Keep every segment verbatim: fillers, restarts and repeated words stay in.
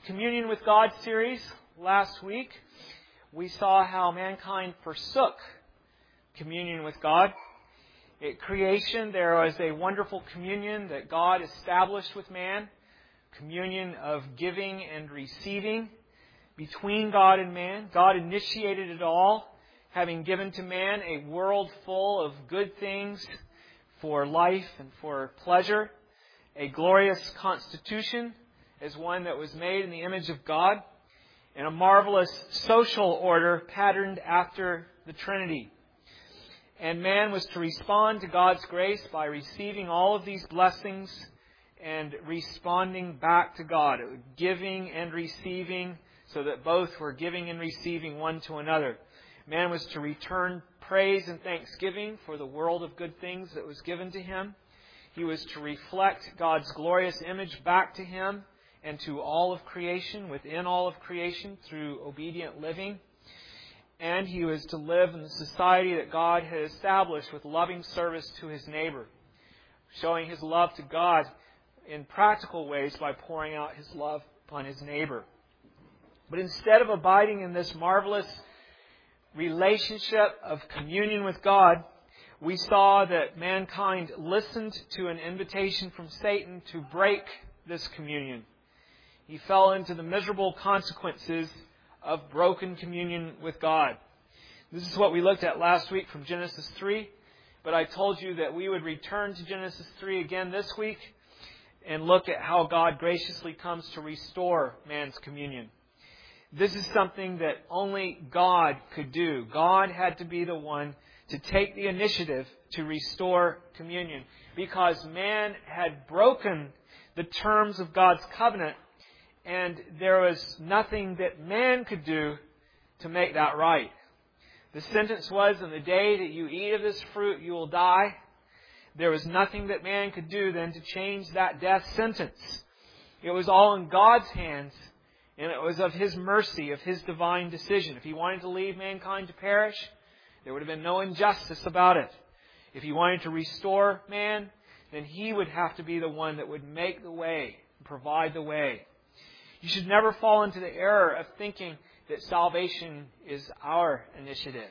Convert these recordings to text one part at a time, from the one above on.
Communion with God series last week, we saw how mankind forsook communion with God. At creation, there was a wonderful communion that God established with man, communion of giving and receiving between God and man. God initiated it all, having given to man a world full of good things for life and for pleasure, a glorious constitution as one that was made in the image of God, and a marvelous social order patterned after the Trinity. And man was to respond to God's grace by receiving all of these blessings and responding back to God, giving and receiving, so that both were giving and receiving one to another. Man was to return praise and thanksgiving for the world of good things that was given to him. He was to reflect God's glorious image back to him and to all of creation, within all of creation, through obedient living. And he was to live in the society that God had established with loving service to his neighbor, showing his love to God in practical ways by pouring out his love upon his neighbor. But instead of abiding in this marvelous relationship of communion with God, we saw that mankind listened to an invitation from Satan to break this communion. He fell into the miserable consequences of broken communion with God. This is what we looked at last week from Genesis three. But I told you that we would return to Genesis three again this week and look at how God graciously comes to restore man's communion. This is something that only God could do. God had to be the one to take the initiative to restore communion, because man had broken the terms of God's covenant, and there was nothing that man could do to make that right. The sentence was, "On the day that you eat of this fruit, you will die." There was nothing that man could do then to change that death sentence. It was all in God's hands, and it was of His mercy, of His divine decision. If He wanted to leave mankind to perish, there would have been no injustice about it. If He wanted to restore man, then He would have to be the one that would make the way, provide the way. You should never fall into the error of thinking that salvation is our initiative.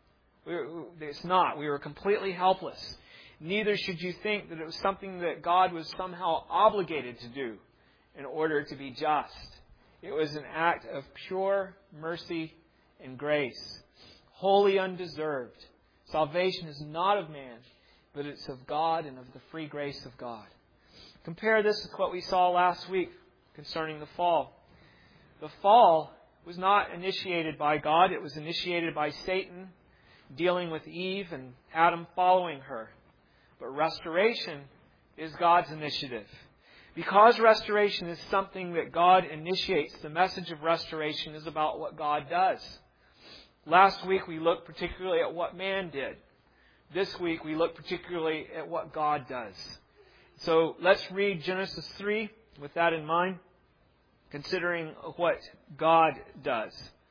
It's not. We were completely helpless. Neither should you think that it was something that God was somehow obligated to do in order to be just. It was an act of pure mercy and grace, wholly undeserved. Salvation is not of man, but it's of God and of the free grace of God. Compare this with what we saw last week concerning the fall. The fall was not initiated by God. It was initiated by Satan dealing with Eve and Adam following her. But restoration is God's initiative. Because restoration is something that God initiates, the message of restoration is about what God does. Last week we looked particularly at what man did. This week we look particularly at what God does. So let's read Genesis three with that in mind, considering what God does.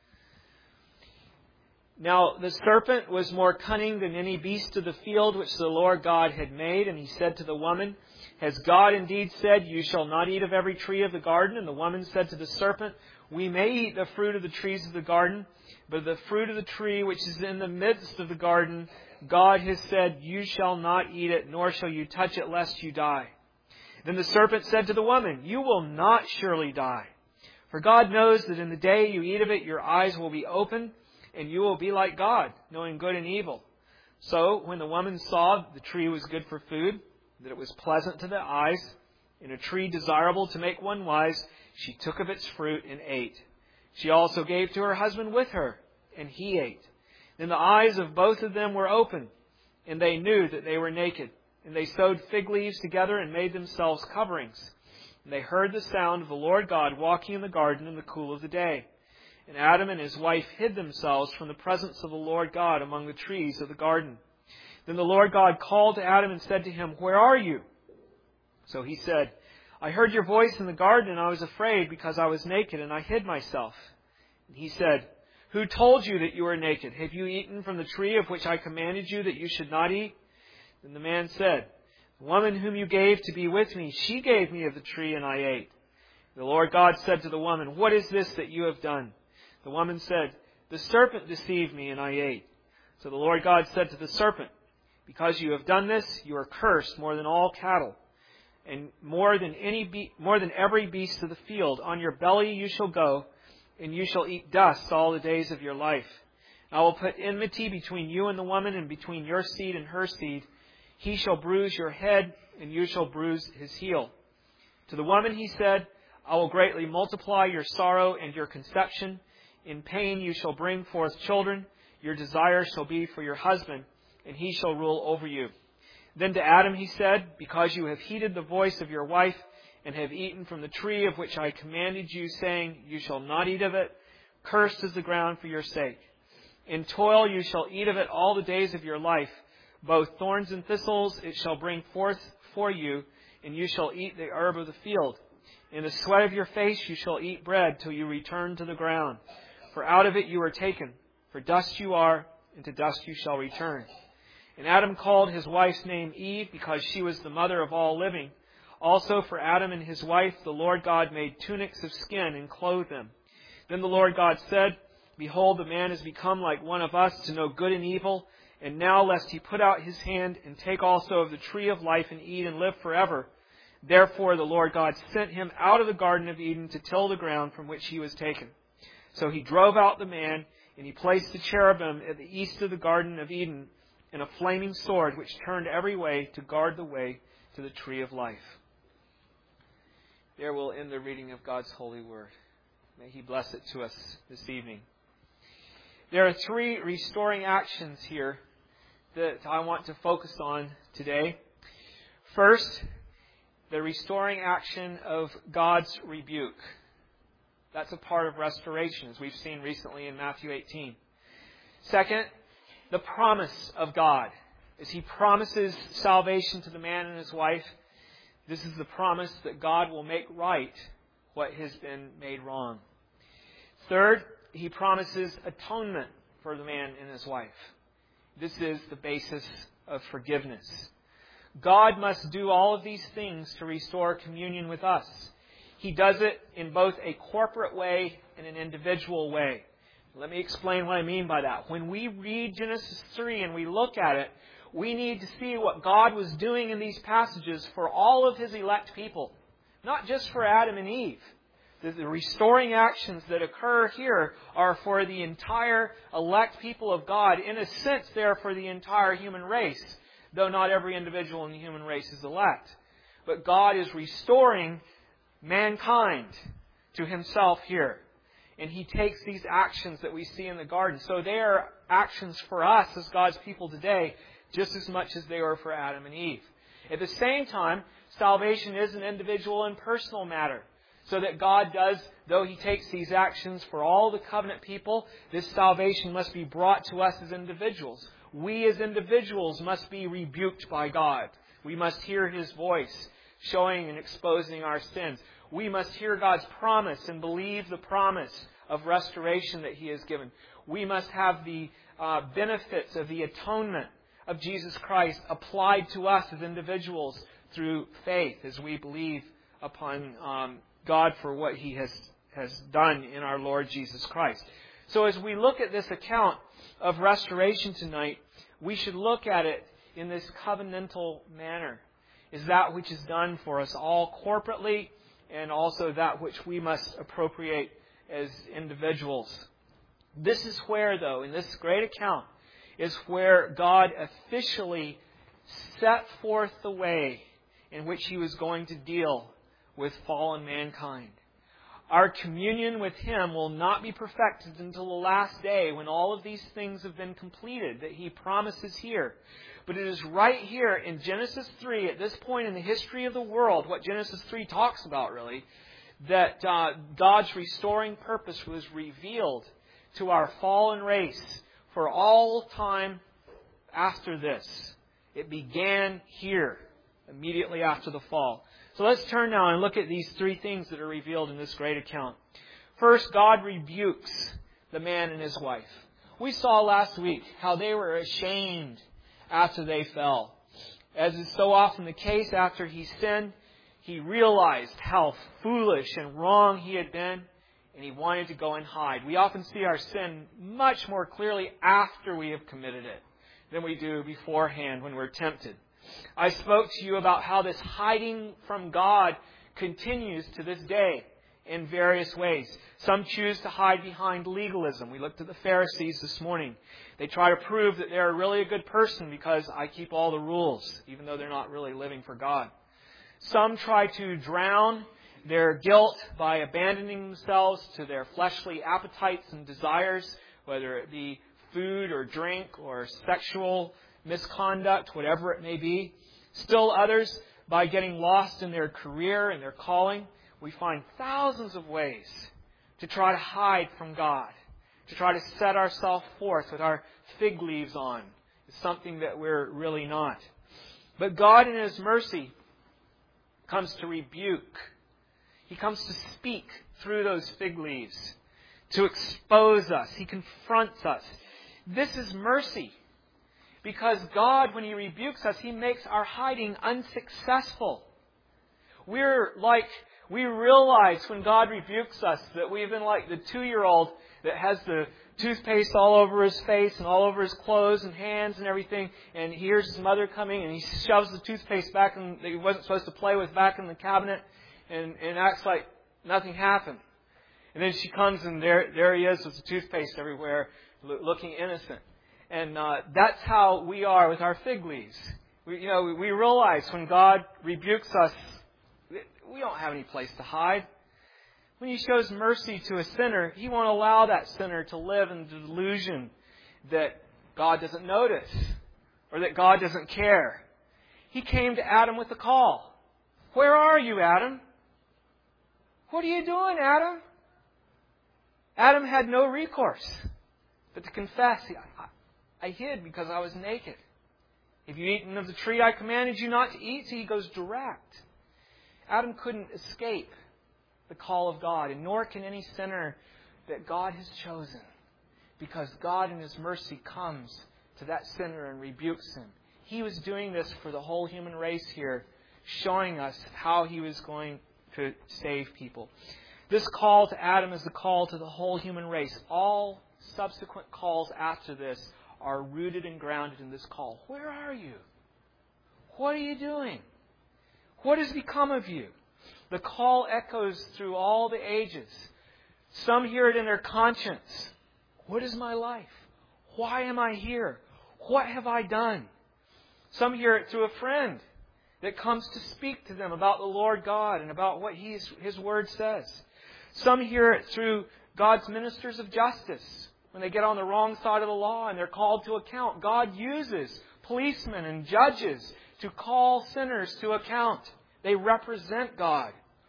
Now the serpent was more cunning than any beast of the field which the Lord God had made. And he said to the woman, "Has God indeed said, 'You shall not eat of every tree of the garden'?" And the woman said to the serpent, "We may eat the fruit of the trees of the garden, but the fruit of the tree which is in the midst of the garden, God has said, 'You shall not eat it, nor shall you touch it, lest you die.' Then the serpent said to the woman, 'You will not surely die. For God knows that in the day you eat of it, your eyes will be opened, and you will be like God, knowing good and evil.' So when the woman saw that the tree was good for food, that it was pleasant to the eyes, and a tree desirable to make one wise, she took of its fruit and ate. She also gave to her husband with her, and he ate. Then the eyes of both of them were opened, and they knew that they were naked. And they sewed fig leaves together and made themselves coverings. And they heard the sound of the Lord God walking in the garden in the cool of the day. And Adam and his wife hid themselves from the presence of the Lord God among the trees of the garden. Then the Lord God called to Adam and said to him, 'Where are you?' So he said, 'I heard your voice in the garden, and I was afraid because I was naked, and I hid myself.' And he said, 'Who told you that you were naked? Have you eaten from the tree of which I commanded you that you should not eat?' Then the man said, 'The woman whom you gave to be with me, she gave me of the tree, and I ate.' The Lord God said to the woman, "What is this that you have done?" The woman said, "The serpent deceived me, and I ate." So the Lord God said to the serpent, "Because you have done this, you are cursed more than all cattle, and more than any be- more than every beast of the field. On your belly you shall go, and you shall eat dust all the days of your life. I will put enmity between you and the woman, and between your seed and her seed. He shall bruise your head, and you shall bruise his heel." To the woman he said, "I will greatly multiply your sorrow and your conception. In pain you shall bring forth children. Your desire shall be for your husband, and he shall rule over you." Then to Adam he said, "Because you have heeded the voice of your wife, and have eaten from the tree of which I commanded you, saying, 'You shall not eat of it,' cursed is the ground for your sake. In toil you shall eat of it all the days of your life. Both thorns and thistles it shall bring forth for you, and you shall eat the herb of the field. In the sweat of your face you shall eat bread till you return to the ground. For out of it you are taken. For dust you are, and to dust you shall return." And Adam called his wife's name Eve, because she was the mother of all living. Also for Adam and his wife the Lord God made tunics of skin and clothed them. Then the Lord God said, "Behold, the man has become like one of us, to know good and evil. And now lest he put out his hand and take also of the tree of life and eat and live forever." Therefore the Lord God sent him out of the Garden of Eden to till the ground from which he was taken. So he drove out the man, and he placed the cherubim at the east of the Garden of Eden, and a flaming sword which turned every way to guard the way to the tree of life. There we'll end the reading of God's holy word. May he bless it to us this evening. There are three restoring actions here that I want to focus on today. First, the restoring action of God's rebuke. That's a part of restoration, as we've seen recently in Matthew eighteen. Second, the promise of God. As he promises salvation to the man and his wife, this is the promise that God will make right what has been made wrong. Third, he promises atonement for the man and his wife. This is the basis of forgiveness. God must do all of these things to restore communion with us. He does it in both a corporate way and an individual way. Let me explain what I mean by that. When we read Genesis three and we look at it, we need to see what God was doing in these passages for all of his elect people, not just for Adam and Eve. The restoring actions that occur here are for the entire elect people of God. In a sense, they're for the entire human race, though not every individual in the human race is elect. But God is restoring mankind to himself here. And he takes these actions that we see in the garden. So they are actions for us as God's people today, just as much as they were for Adam and Eve. At the same time, salvation is an individual and personal matter. So that God does, though he takes these actions for all the covenant people, this salvation must be brought to us as individuals. We as individuals must be rebuked by God. We must hear his voice, showing and exposing our sins. We must hear God's promise and believe the promise of restoration that he has given. We must have the uh, benefits of the atonement of Jesus Christ applied to us as individuals through faith, as we believe upon um, God for what he has, has done in our Lord Jesus Christ. So as we look at this account of restoration tonight, we should look at it in this covenantal manner. Is that which is done for us all corporately, and also that which we must appropriate as individuals. This is where, though, in this great account, is where God officially set forth the way in which he was going to deal with fallen mankind. Our communion with him will not be perfected until the last day, when all of these things have been completed that he promises here. But it is right here in Genesis three, at this point in the history of the world, what Genesis three talks about really, that uh, God's restoring purpose was revealed to our fallen race for all time after this. It began here, immediately after the fall. So let's turn now and look at these three things that are revealed in this great account. First, God rebukes the man and his wife. We saw last week how they were ashamed after they fell. As is so often the case, after he sinned, He realized how foolish and wrong he had been, and he wanted to go and hide. We often see our sin much more clearly after we have committed it than we do beforehand when we're tempted. I spoke to you about how this hiding from God continues to this day in various ways. Some choose to hide behind legalism. We looked at the Pharisees this morning. They try to prove that they're really a good person because I keep all the rules, even though they're not really living for God. Some try to drown their guilt by abandoning themselves to their fleshly appetites and desires, whether it be food or drink or sexual misconduct, whatever it may be. Still others, by getting lost in their career and their calling, we find thousands of ways to try to hide from God, to try to set ourselves forth with our fig leaves on. It's something that we're really not. But God in His mercy comes to rebuke. He comes to speak through those fig leaves, to expose us. He confronts us. This is mercy. Because God, when He rebukes us, He makes our hiding unsuccessful. We're like, we realize when God rebukes us that we've been like the two-year-old that has the toothpaste all over his face and all over his clothes and hands and everything, and he hears his mother coming and he shoves the toothpaste back in, that he wasn't supposed to play with back in the cabinet and, and acts like nothing happened. And then she comes and there, there he is with the toothpaste everywhere, looking innocent. And uh, that's how we are with our fig leaves. We, you know, we realize when God rebukes us, we don't have any place to hide. When He shows mercy to a sinner, He won't allow that sinner to live in the delusion that God doesn't notice or that God doesn't care. He came to Adam with a call. Where are you, Adam? What are you doing, Adam? Adam had no recourse but to confess. I, I hid because I was naked. Have you eaten of the tree I commanded you not to eat? So he goes direct. Adam couldn't escape the call of God, and nor can any sinner that God has chosen, because God in His mercy comes to that sinner and rebukes him. He was doing this for the whole human race here, showing us how He was going to save people. This call to Adam is the call to the whole human race. All subsequent calls after this are rooted and grounded in this call. Where are you? What are you doing? What has become of you? The call echoes through all the ages. Some hear it in their conscience. What is my life? Why am I here? What have I done? Some hear it through a friend that comes to speak to them about the Lord God and about what He's, His Word says. Some hear it through God's ministers of justice. When they get on the wrong side of the law and they're called to account, God uses policemen and judges to call sinners to account. They represent God.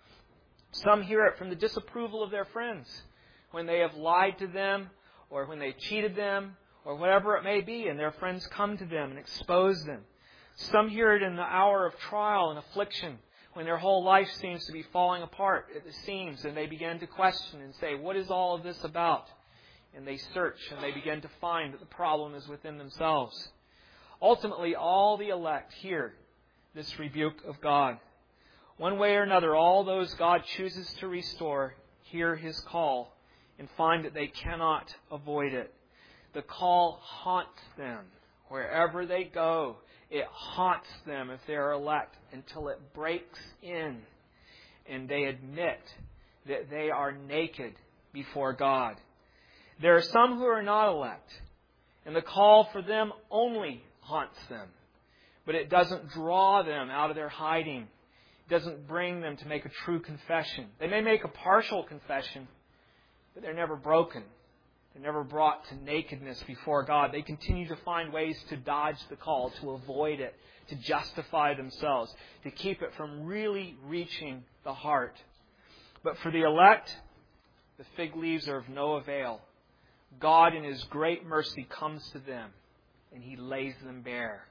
Some hear it from the disapproval of their friends when they have lied to them or when they cheated them or whatever it may be, and their friends come to them and expose them. Some hear it in the hour of trial and affliction when their whole life seems to be falling apart at the seams, and they begin to question and say, what is all of this about? And they search and they begin to find that the problem is within themselves. Ultimately, all the elect hear this rebuke of God. One way or another, all those God chooses to restore hear His call and find that they cannot avoid it. The call haunts them. Wherever they go, it haunts them if they are elect until it breaks in and they admit that they are naked before God. There are some who are not elect, and the call for them only haunts them. But it doesn't draw them out of their hiding. It doesn't bring them to make a true confession. They may make a partial confession, but they're never broken. They're never brought to nakedness before God. They continue to find ways to dodge the call, to avoid it, to justify themselves, to keep it from really reaching the heart. But for the elect, the fig leaves are of no avail. God in His great mercy comes to them and He lays them bare.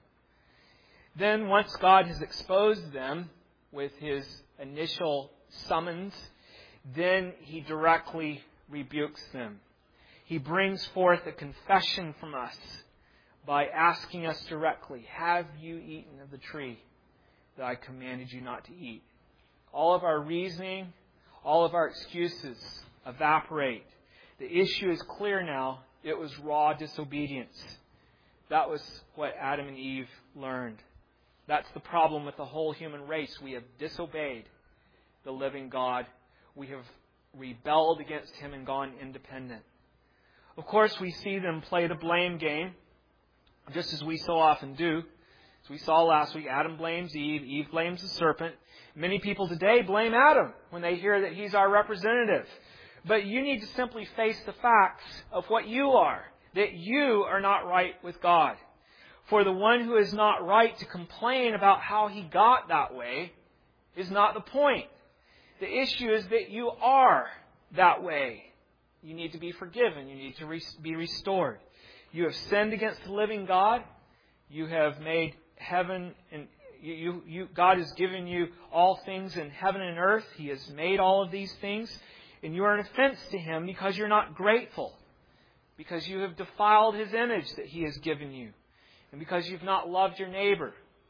Then once God has exposed them with His initial summons, then He directly rebukes them. He brings forth a confession from us by asking us directly, have you eaten of the tree that I commanded you not to eat? all of our reasoning, all of our excuses evaporate. The issue is clear now. It was raw disobedience. That was what Adam and Eve learned. That's the problem with the whole human race. We have disobeyed the living God. We have rebelled against Him and gone independent. Of course, we see them play the blame game, just as we so often do. As we saw last week, Adam blames Eve, Eve blames the serpent. Many people today blame Adam when they hear that he's our representative. But you need to simply face the facts of what you are, that you are not right with God. For the one who is not right to complain about how he got that way is not the point. The issue is that you are that way. You need to be forgiven. You need to re- be restored. You have sinned against the living God. You have made heaven and you, you, you, God has given you all things in heaven and earth. He has made all of these things. And you are an offense to Him because you're not grateful. Because you have defiled His image that He has given you. And because you've not loved your neighbor.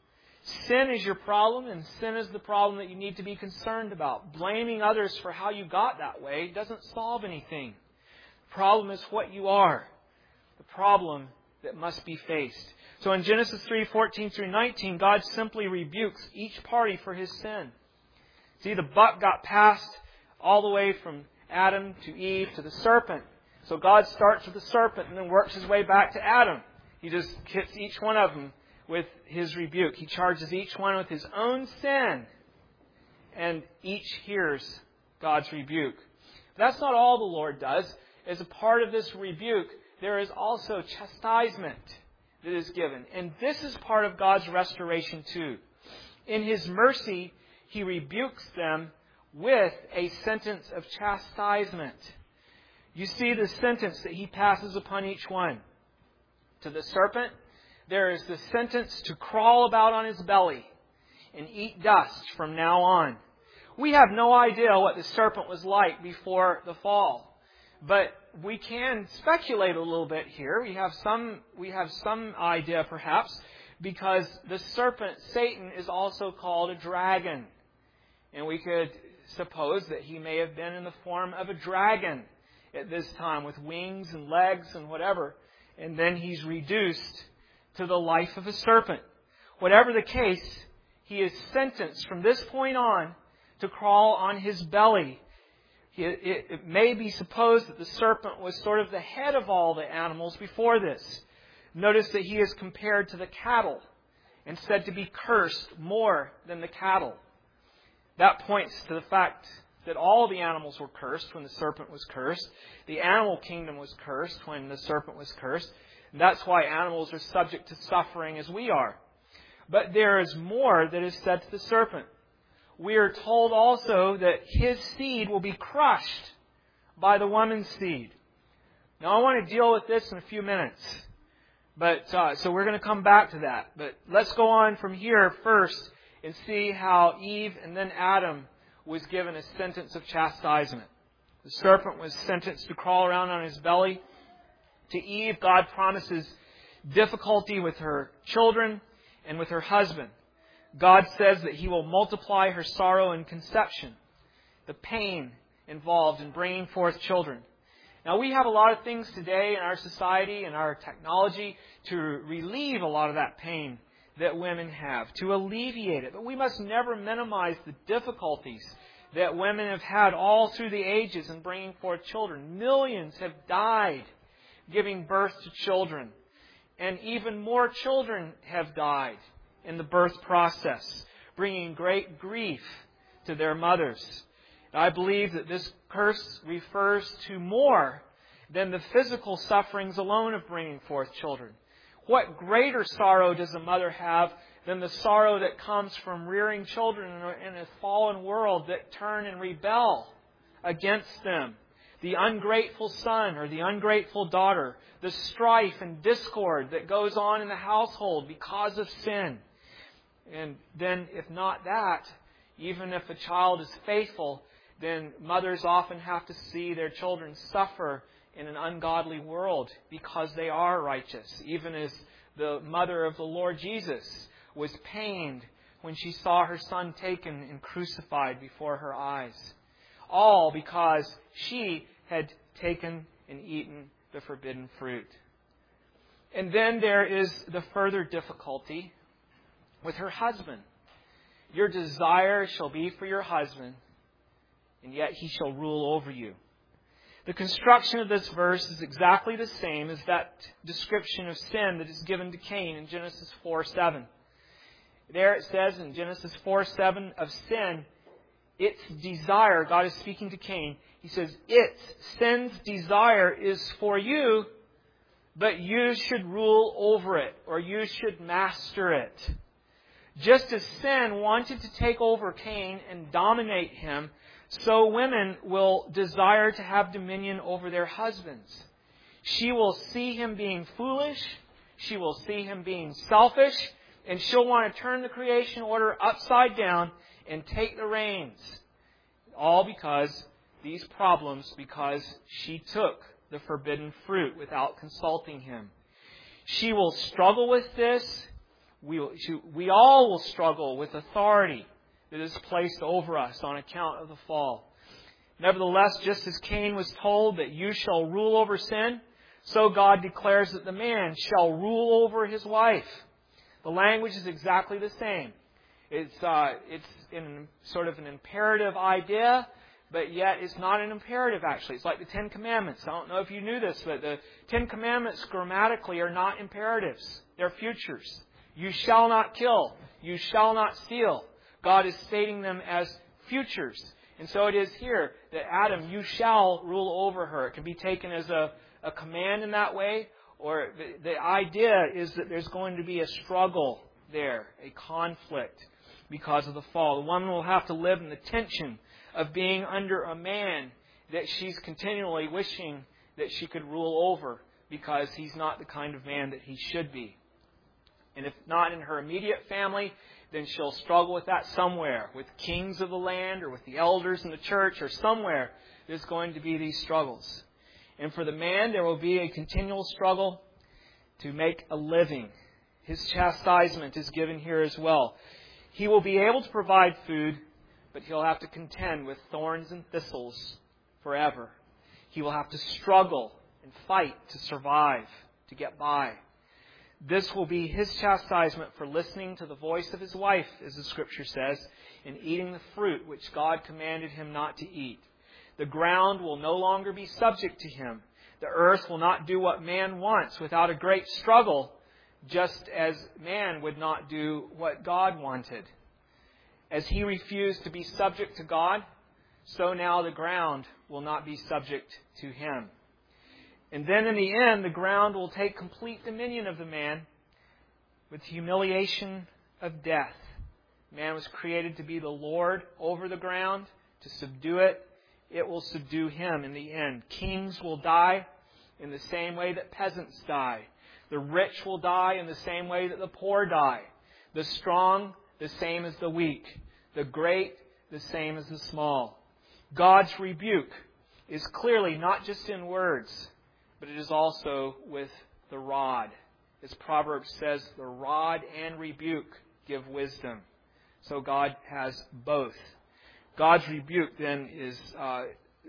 Sin is your problem, and sin is the problem that you need to be concerned about. Blaming others for how you got that way doesn't solve anything. The problem is what you are. The problem that must be faced. So in Genesis three fourteen through nineteen, God simply rebukes each party for his sin. See, the buck got passed all the way from Adam to Eve to the serpent. So God starts with the serpent and then works his way back to Adam. He just hits each one of them with his rebuke. He charges each one with his own sin. And each hears God's rebuke. That's not all the Lord does. As a part of this rebuke, there is also chastisement that is given. And this is part of God's restoration too. In His mercy, He rebukes them with a sentence of chastisement. You see the sentence that He passes upon each one. To the serpent, there is the sentence to crawl about on his belly and eat dust from now on. We have no idea what the serpent was like before the fall. But we can speculate a little bit here. We have some, we have some idea perhaps, because the serpent, Satan, is also called a dragon. And we could suppose that he may have been in the form of a dragon at this time with wings and legs and whatever. And then he's reduced to the life of a serpent. Whatever the case, he is sentenced from this point on to crawl on his belly. It, it, it may be supposed that the serpent was sort of the head of all the animals before this. Notice that he is compared to the cattle and said to be cursed more than the cattle. That points to the fact that all the animals were cursed when the serpent was cursed. The animal kingdom was cursed when the serpent was cursed. And that's why animals are subject to suffering as we are. But there is more that is said to the serpent. We are told also that his seed will be crushed by the woman's seed. Now I want to deal with this in a few minutes. But uh, so we're going to come back to that. But let's go on from here first and see how Eve and then Adam was given a sentence of chastisement. The serpent was sentenced to crawl around on his belly. To Eve, God promises difficulty with her children and with her husband. God says that He will multiply her sorrow in conception, the pain involved in bringing forth children. Now, we have a lot of things today in our society and our technology to relieve a lot of that pain that women have, to alleviate it. But we must never minimize the difficulties that women have had all through the ages in bringing forth children. Millions have died giving birth to children. And even more children have died in the birth process, bringing great grief to their mothers. I believe that this curse refers to more than the physical sufferings alone of bringing forth children. What greater sorrow does a mother have than the sorrow that comes from rearing children in a fallen world that turn and rebel against them? The ungrateful son or the ungrateful daughter, the strife and discord that goes on in the household because of sin. And then if not that, even if a child is faithful, then mothers often have to see their children suffer in an ungodly world because they are righteous. Even as the mother of the Lord Jesus was pained when she saw her son taken and crucified before her eyes. All because she had taken and eaten the forbidden fruit. And then there is the further difficulty with her husband. Your desire shall be for your husband, and yet he shall rule over you. The construction of this verse is exactly the same as that description of sin that is given to Cain in Genesis four seven. There it says in Genesis four seven of sin, its desire, God is speaking to Cain, He says, its, sin's desire is for you, but you should rule over it, or you should master it. Just as sin wanted to take over Cain and dominate him, so women will desire to have dominion over their husbands. She will see him being foolish. She will see him being selfish. And she'll want to turn the creation order upside down and take the reins. All because these problems, because she took the forbidden fruit without consulting him. She will struggle with this. We, will, she, we all will struggle with authority that is placed over us on account of the fall. Nevertheless, just as Cain was told that you shall rule over sin, so God declares that the man shall rule over his wife. The language is exactly the same. It's uh, it's in sort of an imperative idea, but yet it's not an imperative actually. It's like the Ten Commandments. I don't know if you knew this, but the Ten Commandments grammatically are not imperatives. They're futures. You shall not kill. You shall not steal. God is stating them as futures. And so it is here that Adam, you shall rule over her. It can be taken as a, a command in that way, or the, the idea is that there's going to be a struggle there, a conflict because of the fall. The woman will have to live in the tension of being under a man that she's continually wishing that she could rule over because he's not the kind of man that he should be. And if not in her immediate family, then she'll struggle with that somewhere, with kings of the land or with the elders in the church or somewhere. There's going to be these struggles. And for the man, there will be a continual struggle to make a living. His chastisement is given here as well. He will be able to provide food, but he'll have to contend with thorns and thistles forever. He will have to struggle and fight to survive, to get by. This will be his chastisement for listening to the voice of his wife, as the Scripture says, and eating the fruit which God commanded him not to eat. The ground will no longer be subject to him. The earth will not do what man wants without a great struggle, just as man would not do what God wanted. As he refused to be subject to God, so now the ground will not be subject to him. And then in the end, the ground will take complete dominion of the man with humiliation of death. Man was created to be the Lord over the ground, to subdue it. It will subdue him in the end. Kings will die in the same way that peasants die. The rich will die in the same way that the poor die. The strong, the same as the weak. The great, the same as the small. God's rebuke is clearly not just in words, but it is also with the rod. As Proverbs says, the rod and rebuke give wisdom. So God has both. God's rebuke then is uh,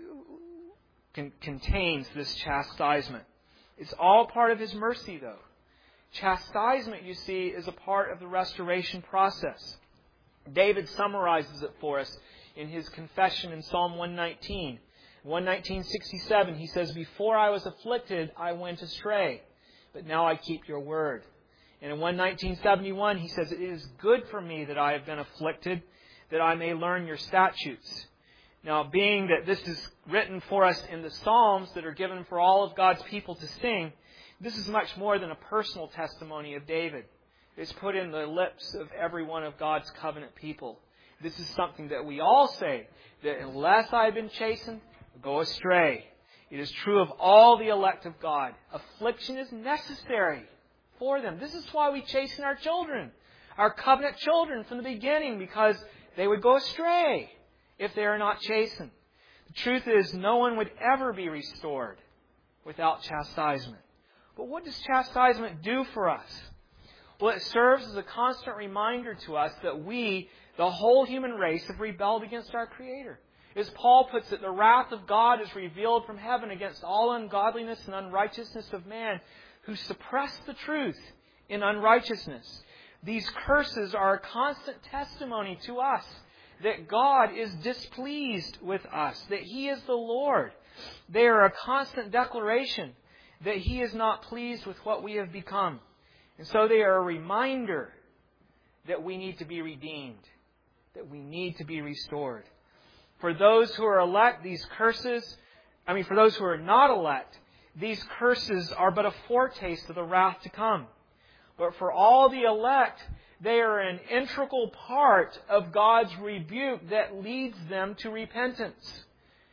con- contains this chastisement. It's all part of His mercy, though. Chastisement, you see, is a part of the restoration process. David summarizes it for us in his confession in Psalm one nineteen. one nineteen sixty-seven, he says, before I was afflicted, I went astray, but now I keep your word. And in one nineteen seventy-one, he says, it is good for me that I have been afflicted, that I may learn your statutes. Now, being that this is written for us in the Psalms that are given for all of God's people to sing, this is much more than a personal testimony of David. It's put in the lips of every one of God's covenant people. This is something that we all say, that unless I have been chastened, go astray. It is true of all the elect of God. Affliction is necessary for them. This is why we chasten our children, our covenant children from the beginning, because they would go astray if they are not chastened. The truth is, no one would ever be restored without chastisement. But what does chastisement do for us? Well, it serves as a constant reminder to us that we, the whole human race, have rebelled against our Creator. As Paul puts it, the wrath of God is revealed from heaven against all ungodliness and unrighteousness of man who suppress the truth in unrighteousness. These curses are a constant testimony to us that God is displeased with us, that He is the Lord. They are a constant declaration that He is not pleased with what we have become. And so they are a reminder that we need to be redeemed, that we need to be restored. For those who are elect, these curses, I mean, for those who are not elect, these curses are but a foretaste of the wrath to come. But for all the elect, they are an integral part of God's rebuke that leads them to repentance.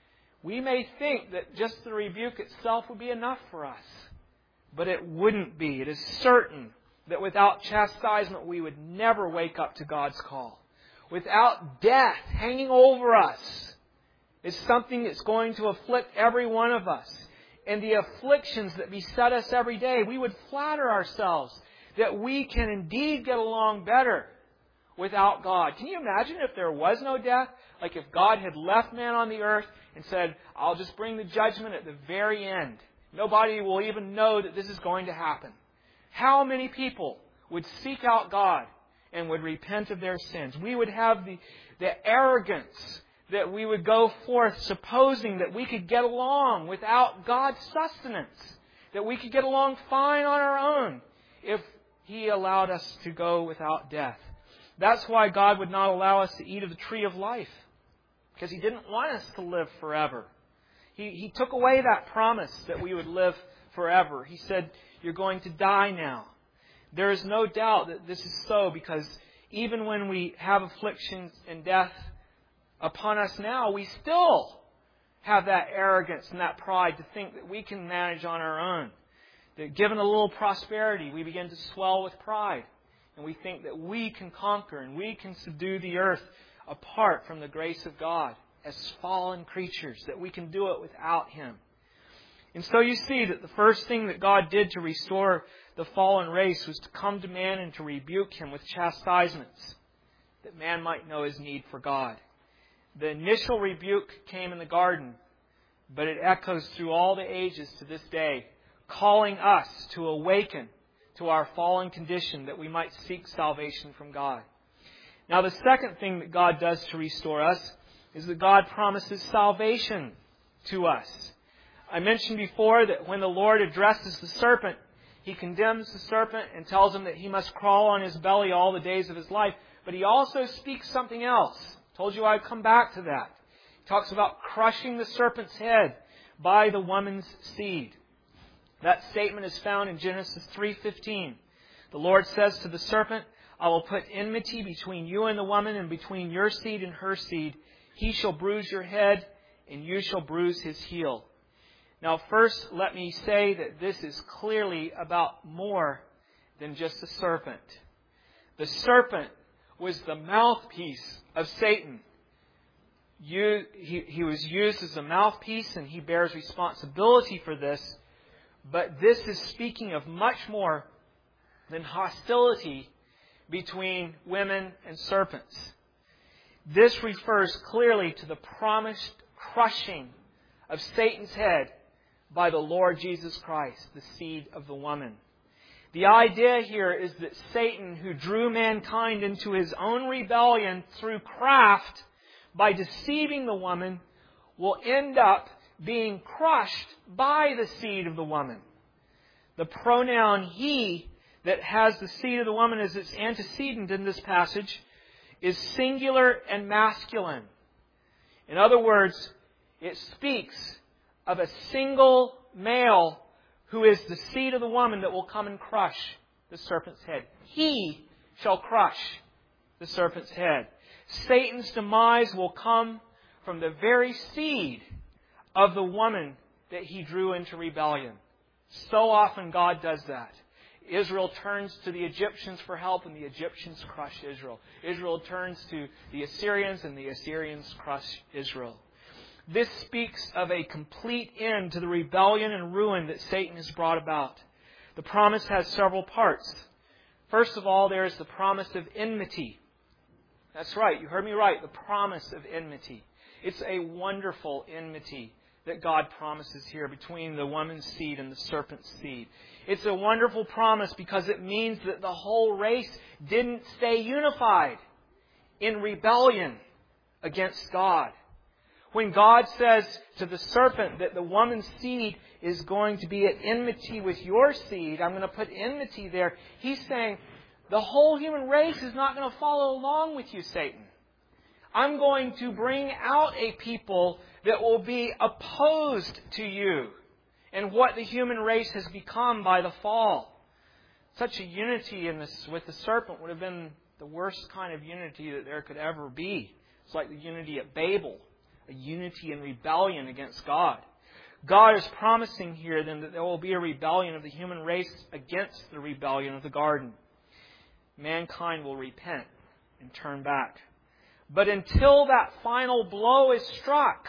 We may think that just the rebuke itself would be enough for us, but it wouldn't be. It is certain that without chastisement, we would never wake up to God's call. Without death hanging over us is something that's going to afflict every one of us. And the afflictions that beset us every day, we would flatter ourselves that we can indeed get along better without God. Can you imagine if there was no death? Like if God had left man on the earth and said, I'll just bring the judgment at the very end. Nobody will even know that this is going to happen. How many people would seek out God and would repent of their sins? We would have the, the arrogance that we would go forth supposing that we could get along without God's sustenance, that we could get along fine on our own if He allowed us to go without death. That's why God would not allow us to eat of the tree of life, because He didn't want us to live forever. He, he took away that promise that we would live forever. He said, you're going to die now. There is no doubt that this is so, because even when we have afflictions and death upon us now, we still have that arrogance and that pride to think that we can manage on our own. That given a little prosperity, we begin to swell with pride. And we think that we can conquer and we can subdue the earth apart from the grace of God as fallen creatures, that we can do it without Him. And so you see that the first thing that God did to restore the fallen race was to come to man and to rebuke him with chastisements, that man might know his need for God. The initial rebuke came in the garden, but it echoes through all the ages to this day, calling us to awaken to our fallen condition that we might seek salvation from God. Now, the second thing that God does to restore us is that God promises salvation to us. I mentioned before that when the Lord addresses the serpent, He condemns the serpent and tells him that he must crawl on his belly all the days of his life. But He also speaks something else. I told you I'd come back to that. He talks about crushing the serpent's head by the woman's seed. That statement is found in Genesis three fifteen. The Lord says to the serpent, I will put enmity between you and the woman, and between your seed and her seed. He shall bruise your head, and you shall bruise his heel. Now, first, let me say that this is clearly about more than just a serpent. The serpent was the mouthpiece of Satan. You, he, he was used as a mouthpiece, and he bears responsibility for this. But this is speaking of much more than hostility between women and serpents. This refers clearly to the promised crushing of Satan's head by the Lord Jesus Christ, the seed of the woman. The idea here is that Satan, who drew mankind into his own rebellion through craft by deceiving the woman, will end up being crushed by the seed of the woman. The pronoun he that has the seed of the woman as its antecedent in this passage is singular and masculine. In other words, it speaks of a single male who is the seed of the woman that will come and crush the serpent's head. He shall crush the serpent's head. Satan's demise will come from the very seed of the woman that he drew into rebellion. So often God does that. Israel turns to the Egyptians for help, and the Egyptians crush Israel. Israel turns to the Assyrians, and the Assyrians crush Israel. This speaks of a complete end to the rebellion and ruin that Satan has brought about. The promise has several parts. First of all, there is the promise of enmity. That's right, you heard me right, the promise of enmity. It's a wonderful enmity that God promises here between the woman's seed and the serpent's seed. It's a wonderful promise because it means that the whole race didn't stay unified in rebellion against God. When God says to the serpent that the woman's seed is going to be at enmity with your seed, I'm going to put enmity there, He's saying the whole human race is not going to follow along with you, Satan. I'm going to bring out a people that will be opposed to you and what the human race has become by the fall. Such a unity in this with the serpent would have been the worst kind of unity that there could ever be. It's like the unity at Babel, a unity in rebellion against God. God is promising here then that there will be a rebellion of the human race against the rebellion of the garden. Mankind will repent and turn back. But until that final blow is struck,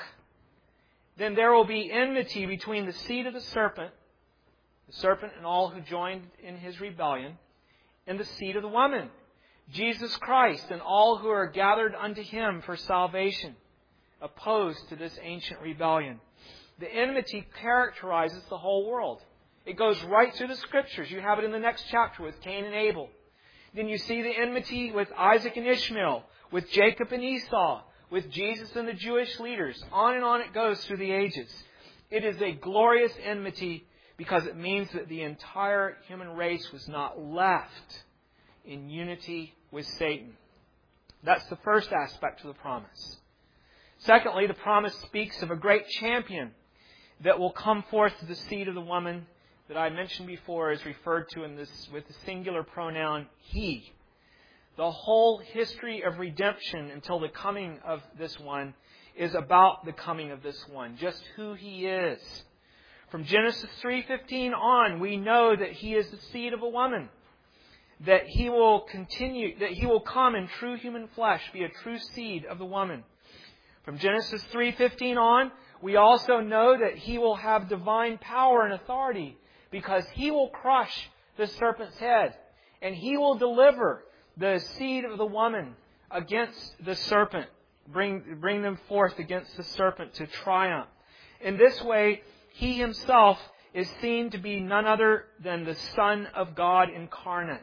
then there will be enmity between the seed of the serpent, the serpent and all who joined in his rebellion, and the seed of the woman, Jesus Christ, and all who are gathered unto Him for salvation, opposed to this ancient rebellion. The enmity characterizes the whole world. It goes right through the Scriptures. You have it in the next chapter with Cain and Abel. Then you see the enmity with Isaac and Ishmael, with Jacob and Esau, with Jesus and the Jewish leaders. On and on it goes through the ages. It is a glorious enmity because it means that the entire human race was not left in unity with Satan. That's the first aspect of the promise. Secondly, the promise speaks of a great champion that will come forth to the seed of the woman that I mentioned before is referred to in this with the singular pronoun he. The whole history of redemption until the coming of this one is about the coming of this one, just who he is. From Genesis three fifteen on, we know that he is the seed of a woman, that he will continue, that he will come in true human flesh, be a true seed of the woman. From Genesis three fifteen on, we also know that he will have divine power and authority because he will crush the serpent's head and he will deliver the seed of the woman against the serpent, bring, bring them forth against the serpent to triumph. In this way, he himself is seen to be none other than the Son of God incarnate.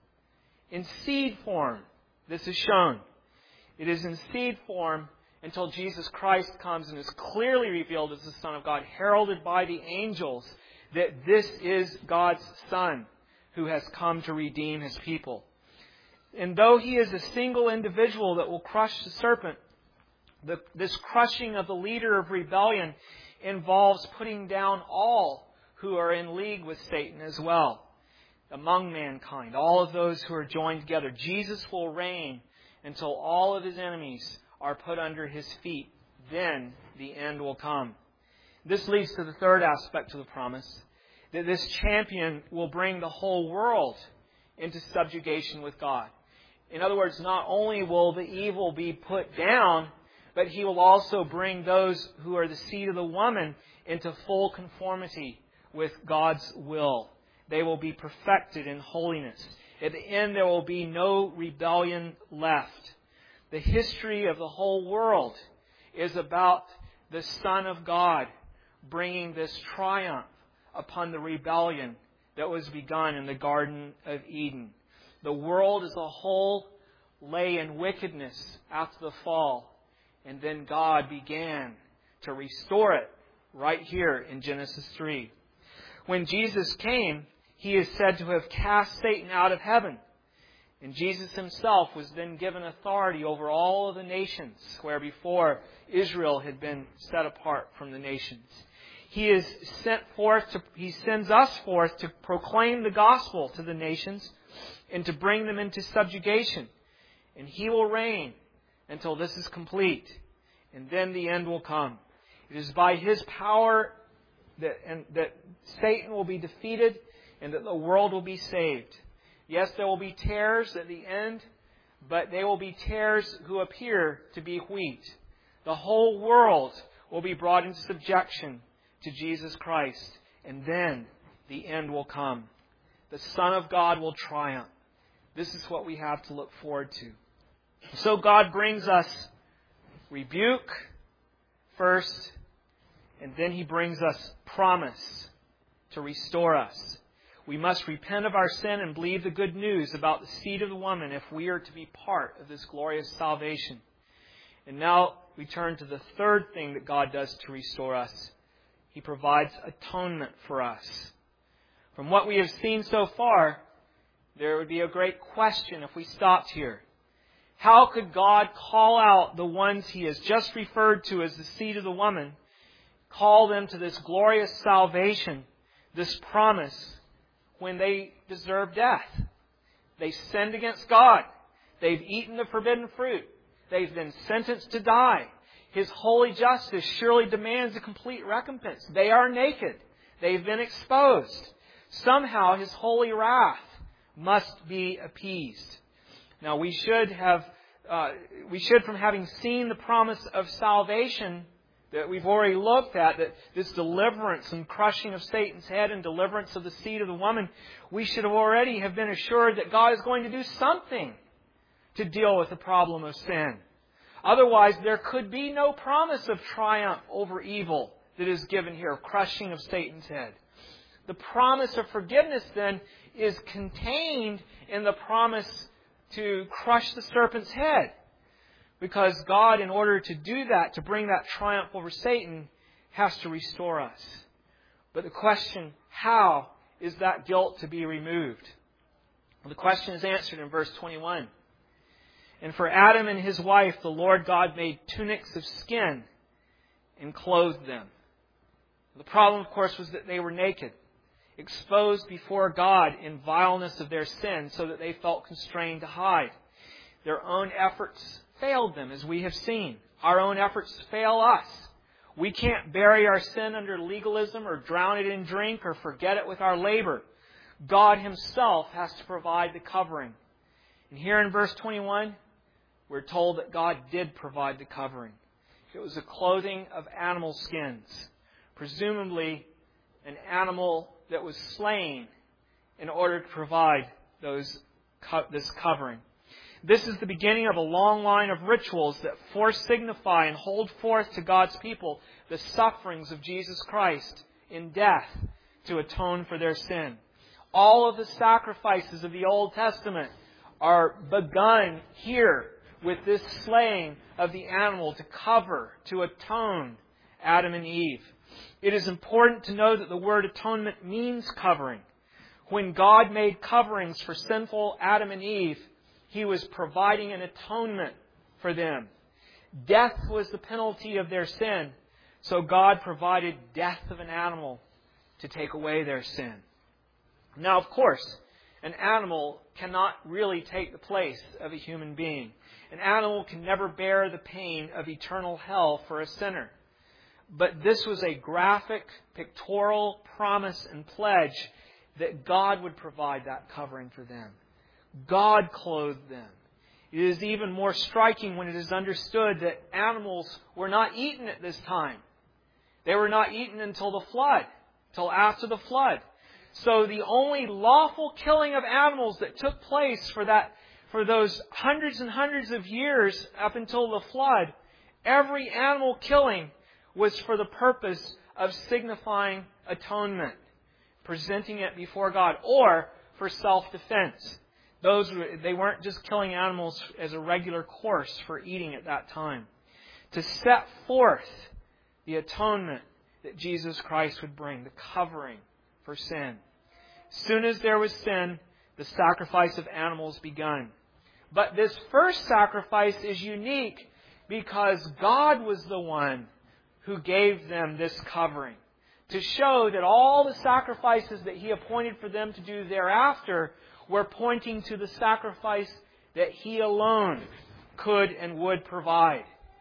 In seed form, this is shown. It is in seed form until Jesus Christ comes and is clearly revealed as the Son of God, heralded by the angels, that this is God's Son who has come to redeem His people. And though He is a single individual that will crush the serpent, the, this crushing of the leader of rebellion involves putting down all who are in league with Satan as well, among mankind, all of those who are joined together. Jesus will reign until all of His enemies are put under His feet. Then the end will come. This leads to the third aspect of the promise, that this champion will bring the whole world into subjugation with God. In other words, not only will the evil be put down, but he will also bring those who are the seed of the woman into full conformity with God's will. They will be perfected in holiness. At the end, there will be no rebellion left. The history of the whole world is about the Son of God bringing this triumph upon the rebellion that was begun in the Garden of Eden. The world as a whole lay in wickedness after the fall, and then God began to restore it right here in Genesis three. When Jesus came, He is said to have cast Satan out of heaven. And Jesus Himself was then given authority over all of the nations, where before Israel had been set apart from the nations. He is sent forth to, He sends us forth to proclaim the gospel to the nations and to bring them into subjugation. And He will reign until this is complete. And then the end will come. It is by His power that, and, that Satan will be defeated and that the world will be saved. Yes, there will be tares at the end, but they will be tares who appear to be wheat. The whole world will be brought into subjection to Jesus Christ, and then the end will come. The Son of God will triumph. This is what we have to look forward to. So God brings us rebuke first, and then He brings us promise to restore us. We must repent of our sin and believe the good news about the seed of the woman if we are to be part of this glorious salvation. And now we turn to the third thing that God does to restore us. He provides atonement for us. From what we have seen so far, there would be a great question if we stopped here. How could God call out the ones He has just referred to as the seed of the woman, call them to this glorious salvation, this promise, when they deserve death? They sinned against God. They've eaten the forbidden fruit. They've been sentenced to die. His holy justice surely demands a complete recompense. They are naked. They've been exposed. Somehow His holy wrath must be appeased. Now we should have, uh, we should from having seen the promise of salvation that we've already looked at, that this deliverance and crushing of Satan's head and deliverance of the seed of the woman, we should have already have been assured that God is going to do something to deal with the problem of sin. Otherwise, there could be no promise of triumph over evil that is given here, of crushing of Satan's head. The promise of forgiveness, then, is contained in the promise to crush the serpent's head. Because God, in order to do that, to bring that triumph over Satan, has to restore us. But the question, how is that guilt to be removed? Well, the question is answered in verse twenty-one. And for Adam and his wife, the Lord God made tunics of skin and clothed them. The problem, of course, was that they were naked, exposed before God in vileness of their sin, so that they felt constrained to hide. Their own efforts failed them, as we have seen. Our own efforts fail us. We can't bury our sin under legalism or drown it in drink or forget it with our labor. God Himself has to provide the covering. And here in verse twenty-one, we're told that God did provide the covering. It was a clothing of animal skins, presumably an animal that was slain in order to provide those this covering. This is the beginning of a long line of rituals that foresignify and hold forth to God's people the sufferings of Jesus Christ in death to atone for their sin. All of the sacrifices of the Old Testament are begun here with this slaying of the animal to cover, to atone Adam and Eve. It is important to know that the word atonement means covering. When God made coverings for sinful Adam and Eve, He was providing an atonement for them. Death was the penalty of their sin, so God provided death of an animal to take away their sin. Now, of course, an animal cannot really take the place of a human being. An animal can never bear the pain of eternal hell for a sinner. But this was a graphic, pictorial promise and pledge that God would provide that covering for them. God clothed them. It is even more striking when it is understood that animals were not eaten at this time. They were not eaten until the flood, until after the flood. So the only lawful killing of animals that took place for that, for those hundreds and hundreds of years up until the flood, every animal killing was for the purpose of signifying atonement, presenting it before God, or for self-defense. Those they weren't just killing animals as a regular course for eating at that time. To set forth the atonement that Jesus Christ would bring, the covering for sin. As soon as there was sin, the sacrifice of animals begun. But this first sacrifice is unique because God was the one who gave them this covering, to show that all the sacrifices that He appointed for them to do thereafter were pointing to the sacrifice that He alone could and would provide.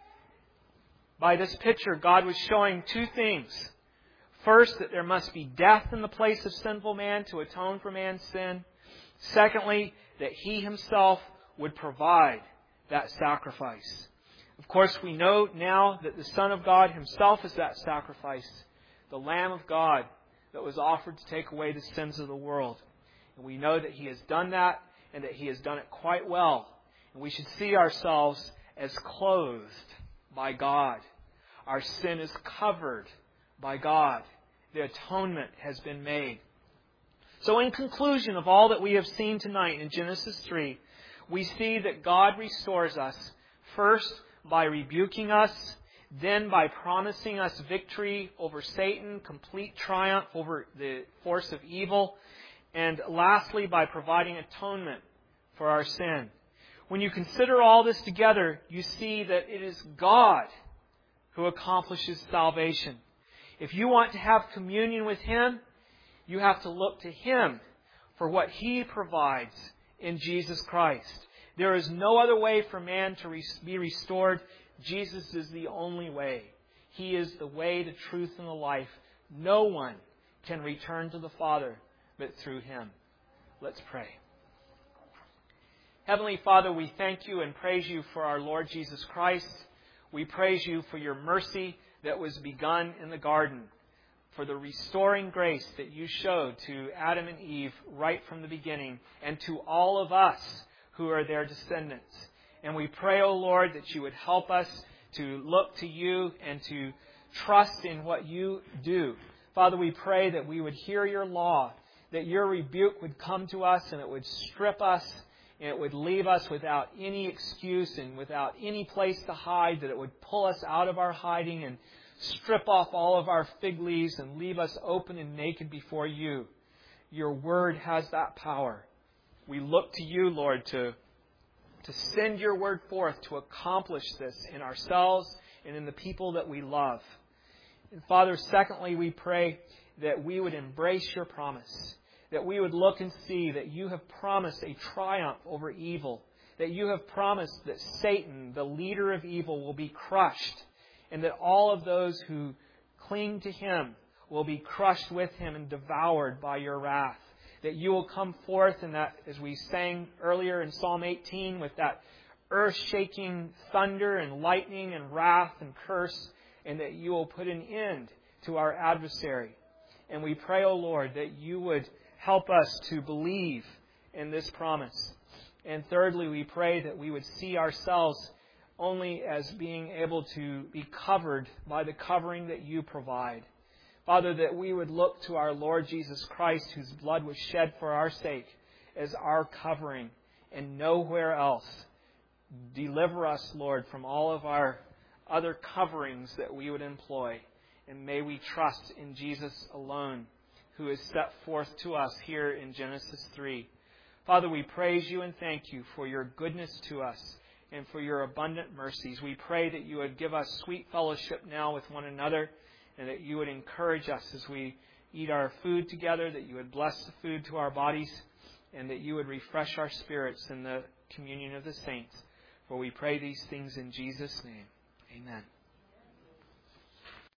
By this picture, God was showing two things. First, that there must be death in the place of sinful man to atone for man's sin. Secondly, that He Himself would provide that sacrifice. Of course, we know now that the Son of God Himself is that sacrifice, the Lamb of God that was offered to take away the sins of the world. And we know that He has done that, and that He has done it quite well. And we should see ourselves as clothed by God. Our sin is covered by God. The atonement has been made. So in conclusion of all that we have seen tonight in Genesis three, we see that God restores us first by rebuking us, then by promising us victory over Satan, complete triumph over the force of evil, and lastly by providing atonement for our sin. When you consider all this together, you see that it is God who accomplishes salvation. If you want to have communion with Him, you have to look to Him for what He provides in Jesus Christ. There is no other way for man to be restored. Jesus is the only way. He is the way, the truth, and the life. No one can return to the Father but through Him. Let's pray. Heavenly Father, we thank You and praise You for our Lord Jesus Christ. We praise You for Your mercy that was begun in the garden, for the restoring grace that You showed to Adam and Eve right from the beginning, and to all of us who are their descendants. And we pray, O Lord, that You would help us to look to You and to trust in what You do. Father, we pray that we would hear Your law, that Your rebuke would come to us and it would strip us, and it would leave us without any excuse and without any place to hide, that it would pull us out of our hiding and strip off all of our fig leaves and leave us open and naked before You. Your Word has that power. We look to You, Lord, to, to send Your Word forth to accomplish this in ourselves and in the people that we love. And Father, secondly, we pray that we would embrace Your promise, that we would look and see that You have promised a triumph over evil, that You have promised that Satan, the leader of evil, will be crushed, and that all of those who cling to Him will be crushed with Him and devoured by Your wrath. That You will come forth in that, as we sang earlier in Psalm eighteen, with that earth-shaking thunder and lightning and wrath and curse, and that You will put an end to our adversary. And we pray, O Lord, that You would help us to believe in this promise. And thirdly, we pray that we would see ourselves only as being able to be covered by the covering that You provide. Father, that we would look to our Lord Jesus Christ, whose blood was shed for our sake, as our covering, and nowhere else. Deliver us, Lord, from all of our other coverings that we would employ. And may we trust in Jesus alone, who is set forth to us here in Genesis three. Father, we praise You and thank You for Your goodness to us and for Your abundant mercies. We pray that You would give us sweet fellowship now with one another, and that You would encourage us as we eat our food together, that You would bless the food to our bodies, and that You would refresh our spirits in the communion of the saints. For we pray these things in Jesus' name. Amen.